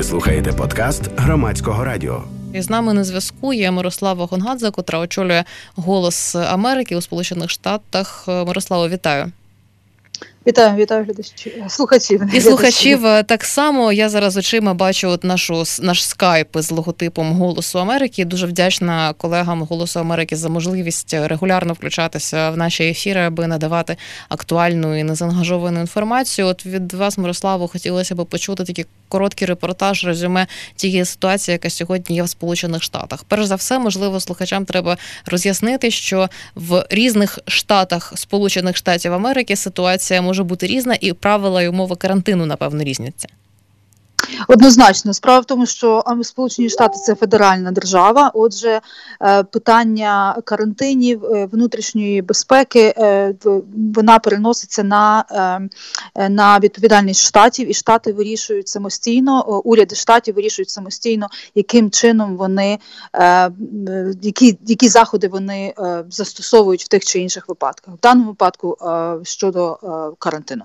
Ви слухаєте подкаст Громадського радіо. І з нами на зв'язку є Мирослава Гонгадзе, котра очолює «Голос Америки» у Сполучених Штатах. Мирославо, вітаю. Вітаю глядачів, слухачів. І слухачів так само. Я зараз очима бачу наш скайп з логотипом «Голосу Америки». Дуже вдячна колегам «Голосу Америки» за можливість регулярно включатися в наші ефіри, аби надавати актуальну і незаангажовану інформацію. От від вас, Мирославо, хотілося б почути такий короткий репортаж, резюме тієї ситуації, яка сьогодні є в Сполучених Штатах. Перш за все, можливо, слухачам треба роз'яснити, що в різних штатах Сполучених Штатів Америки ситуація може бути різна, і правила і умови карантину, напевно, різняться. Однозначно. Справа в тому, що Сполучені Штати – це федеральна держава, отже, питання карантинів, внутрішньої безпеки, вона переноситься на відповідальність штатів, і штати вирішують самостійно, уряди штатів вирішують самостійно, яким чином вони, які заходи вони застосовують в тих чи інших випадках. В даному випадку щодо карантину.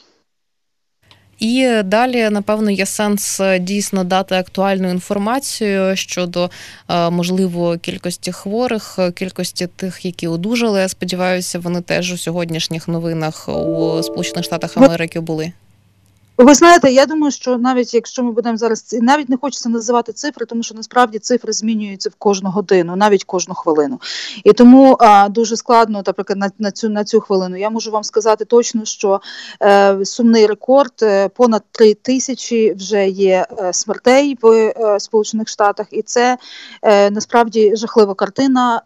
І далі, напевно, є сенс дійсно дати актуальну інформацію щодо, можливо, кількості хворих, кількості тих, які одужали. Я сподіваюся, вони теж у сьогоднішніх новинах у Сполучених Штатах Америки були. Ви знаєте, я думаю, що навіть якщо ми будемо зараз, навіть не хочеться називати цифри, тому що насправді цифри змінюються в кожну годину, навіть кожну хвилину. І тому дуже складно, наприклад, на цю хвилину. Я можу вам сказати точно, що сумний рекорд, понад 3 тисячі вже є смертей в Сполучених Штатах, і це насправді жахлива картина.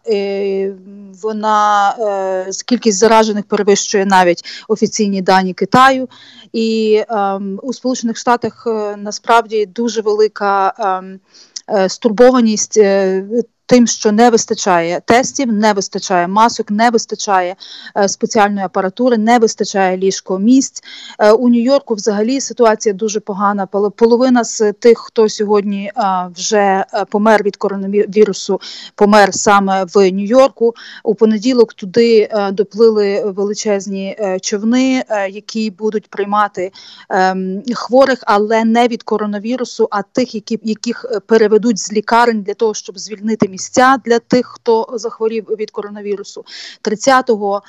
Кількість заражених перевищує навіть офіційні дані Китаю. І у Сполучених Штатах насправді дуже велика стурбованість тим, що не вистачає тестів, не вистачає масок, не вистачає спеціальної апаратури, не вистачає ліжко-місць. У Нью-Йорку взагалі ситуація дуже погана. Половина з тих, хто сьогодні вже помер від коронавірусу, помер саме в Нью-Йорку. У понеділок туди доплили величезні човни, які будуть приймати хворих, але не від коронавірусу, а тих, яких переведуть з лікарень для того, щоб звільнити місця для тих, хто захворів від коронавірусу. 30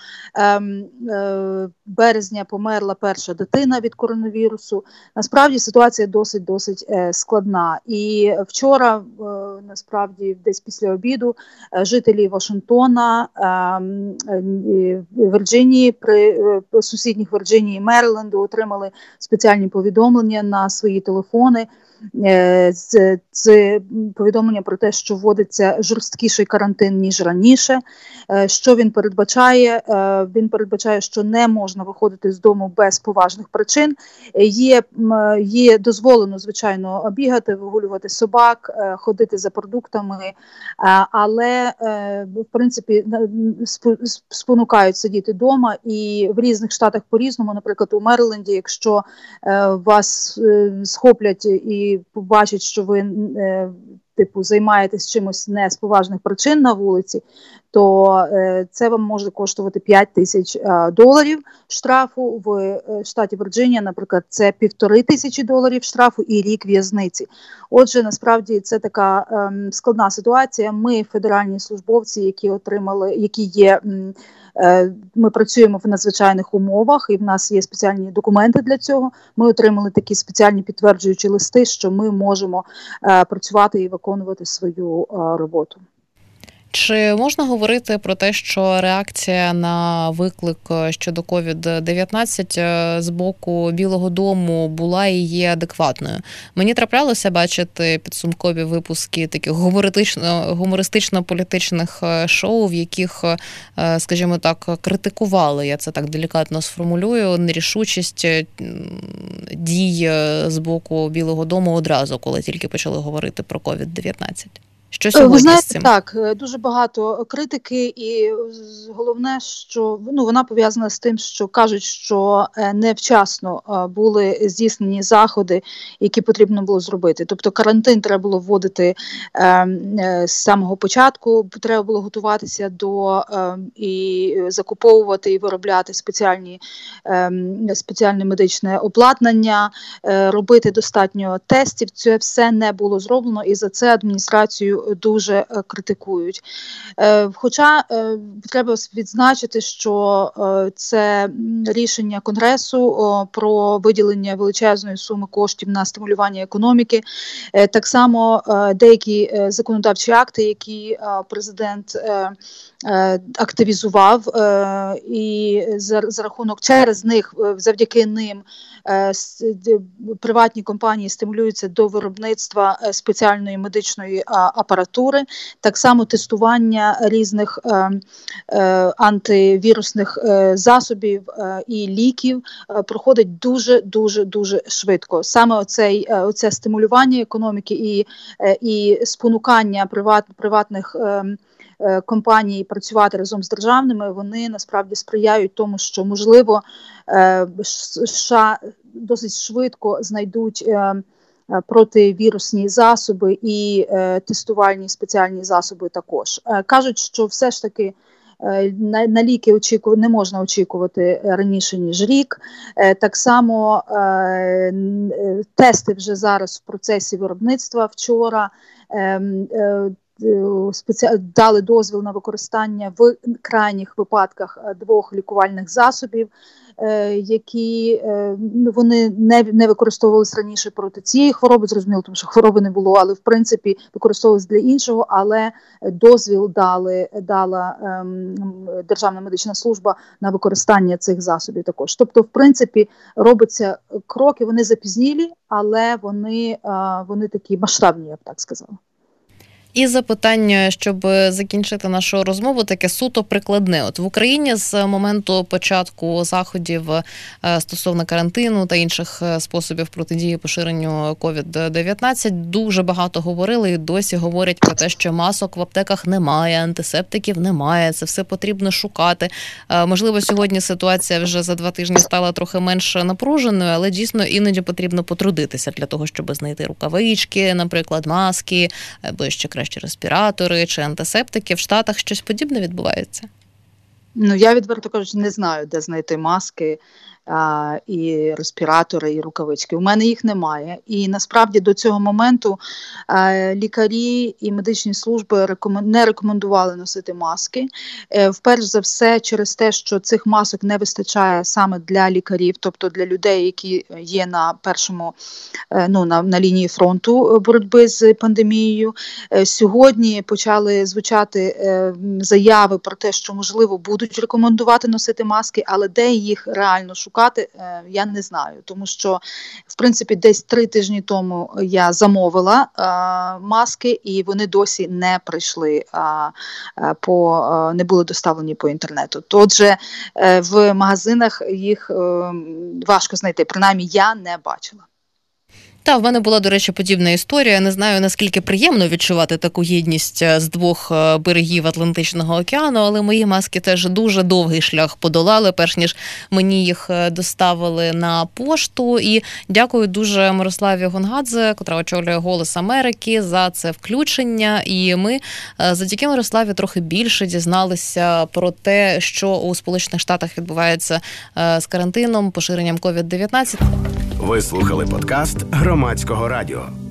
березня померла перша дитина від коронавірусу. Насправді ситуація досить складна. І вчора, насправді, десь після обіду, жителі Вашингтона, Вірджинії, сусідніх Вірджинії і Мериленду отримали спеціальні повідомлення на свої телефони. Це повідомлення про те, що вводиться жорсткіший карантин, ніж раніше. Що він передбачає? Він передбачає, що не можна виходити з дому без поважних причин. Є дозволено, звичайно, бігати, вигулювати собак, ходити за продуктами, але, в принципі, спонукають сидіти вдома. І в різних штатах по-різному. Наприклад, у Мериленді, якщо вас схоплять і побачать, що ви займаєтесь чимось не з поважних причин на вулиці, то це вам може коштувати $5,000 штрафу. В штаті Вірджинія, наприклад, це $1500 штрафу і рік в'язниці. Отже, насправді це така складна ситуація. Ми, федеральні службовці, ми працюємо в надзвичайних умовах, і в нас є спеціальні документи для цього. Ми отримали такі спеціальні підтверджуючі листи, що ми можемо працювати і виконувати свою роботу. Чи можна говорити про те, що реакція на виклик щодо COVID-19 з боку Білого дому була і є адекватною? Мені траплялося бачити підсумкові випуски таких гумористично-політичних шоу, в яких, скажімо так, критикували, я це так делікатно сформулюю, нерішучість дій з боку Білого дому одразу, коли тільки почали говорити про COVID-19. Що сьогодні ви знаєте, з цим? Так, дуже багато критики, і головне, що вона пов'язана з тим, що кажуть, що невчасно були здійснені заходи, які потрібно було зробити. Тобто карантин треба було вводити з самого початку, треба було готуватися до і закуповувати і виробляти спеціальне медичне обладнання, робити достатньо тестів. Це все не було зроблено, і за це адміністрацію дуже критикують. Хоча треба відзначити, що це рішення Конгресу про виділення величезної суми коштів на стимулювання економіки. Так само деякі законодавчі акти, які президент активізував, і за рахунок через них, завдяки ним, приватні компанії стимулюються до виробництва спеціальної медичної апаратури. Так само тестування різних антивірусних засобів і ліків проходить дуже швидко. Саме оце стимулювання економіки і спонукання приватних компаній працювати разом з державними, вони насправді сприяють тому, що, можливо, США досить швидко знайдуть противірусні засоби і тестувальні спеціальні засоби також. Кажуть, що все ж таки на ліки не можна очікувати раніше, ніж рік. Так само тести вже зараз в процесі виробництва. Вчора дали дозвіл на використання в крайніх випадках 2 лікувальних засобів, які вони не використовувалися раніше проти цієї хвороби, зрозуміло, тому що хвороби не було, але в принципі використовувалися для іншого, але дозвіл дала Державна медична служба на використання цих засобів також. Тобто, в принципі, робиться кроки, вони запізнілі, але вони такі масштабні, я б так сказала. І запитання, щоб закінчити нашу розмову, таке суто прикладне. От в Україні з моменту початку заходів стосовно карантину та інших способів протидії поширенню COVID-19 дуже багато говорили і досі говорять про те, що масок в аптеках немає, антисептиків немає, це все потрібно шукати. Можливо, сьогодні ситуація вже за 2 тижні стала трохи менш напруженою, але дійсно іноді потрібно потрудитися для того, щоб знайти рукавички, наприклад, маски, або ще краще респіратори чи антисептики. В Штатах щось подібне відбувається? Я, відверто кажучи, не знаю, де знайти маски і респіратори, і рукавички. У мене їх немає. І насправді до цього моменту лікарі і медичні служби не рекомендували носити маски. Вперше за все через те, що цих масок не вистачає саме для лікарів, тобто для людей, які є на першому, на лінії фронту боротьби з пандемією. Сьогодні почали звучати заяви про те, що, можливо, будуть рекомендувати носити маски, але де їх реально шукати, я не знаю, тому що, в принципі, десь 3 тижні тому я замовила маски, і вони досі не прийшли, не були доставлені по інтернету. Отже, в магазинах їх важко знайти, принаймні я не бачила. В мене була, до речі, подібна історія. Не знаю, наскільки приємно відчувати таку єдність з 2 берегів Атлантичного океану, але мої маски теж дуже довгий шлях подолали, перш ніж мені їх доставили на пошту. І дякую дуже Мирославі Гонгадзе, котра очолює «Голос Америки», за це включення. І ми завдяки Мирославі трохи більше дізналися про те, що у Сполучених Штатах відбувається з карантином, поширенням COVID-19. Ви слухали подкаст Громадського радіо.